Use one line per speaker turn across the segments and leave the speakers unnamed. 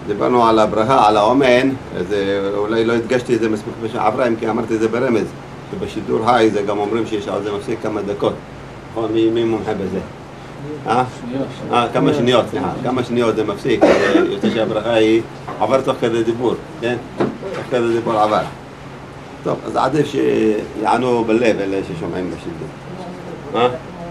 דיברנו על הברכה, על האומן, אז אולי לא הדגשתי את זה מספיק בשעברה, אם כי אמרתי את זה ברמז, שבשידור חי זה גם אומרים שיש על זה מפסיק כמה דקות. נכון, מי מומחה בזה? כמה שניות, סליחה, כמה שניות זה מפסיק, יוצא שהברכה היא עבר תוך כדי דיבור, כן? תוך כדי דיבור עבר. טוב, אז עדיף שיענו בלב אלה ששומעים בשידור.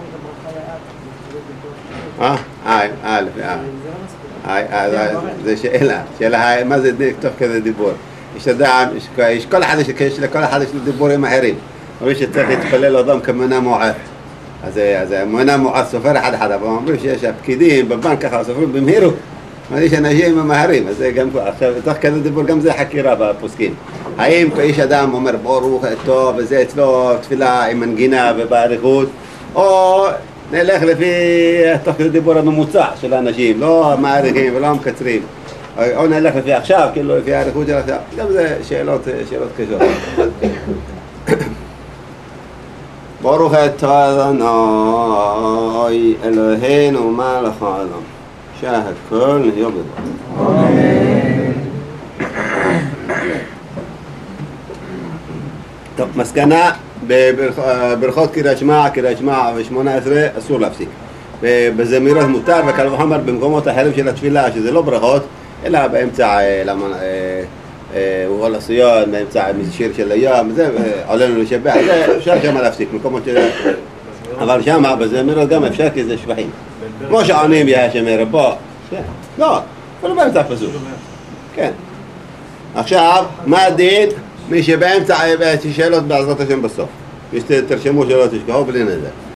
זה שאלה, מה זה תוך כדי דיבור? יש לכל אחד יש דיבורים אחרים. אומרים שצריך להתפלל אדם כמונה מועט. אז מונה מועט סופר אחד, אבל אומרים שיש הפקידים בבנק ככה סופרים במהירות. יש אנשים ממהרים, אז זה גם עכשיו, תוך כדי דיבור גם זה חקירה בפוסקים. האם איש אדם אומר ברוך טוב וזה אצלו תפילה עם מנגינה ובאריכות, או נלך לפי תוך כדי דיבור הממוצע של האנשים, לא מעריכים ולא מקצרים, או נלך לפי עכשיו, כאילו לפי האריכות של עכשיו. גם זה שאלות קשות. ברוך אתה אדוני אלוהינו מלך העולם שהכל נהיה בדברו. אמן. טוב, מסקנה בברכות קריאת שמע ו18 אסור להפסיק. בזמירות מותר, וקל וחומר במקומות אחרים של התפילה, שזה לא ברכות, אלא באמצע וכל הסיון, באמצע שיר של היום, זה עלינו לשבח, זה אפשר שם להפסיק, מקומות של... אבל שם בזמירות גם אפשר כי זה שבחים. כמו שעונים יה שמר בוא, לא, אבל באמצע פסוק. כן. עכשיו, מה הדין? מי שבאמצע שאלות בעזרת השם בסוף. תרשמו שלא תשכחו בלי נדר.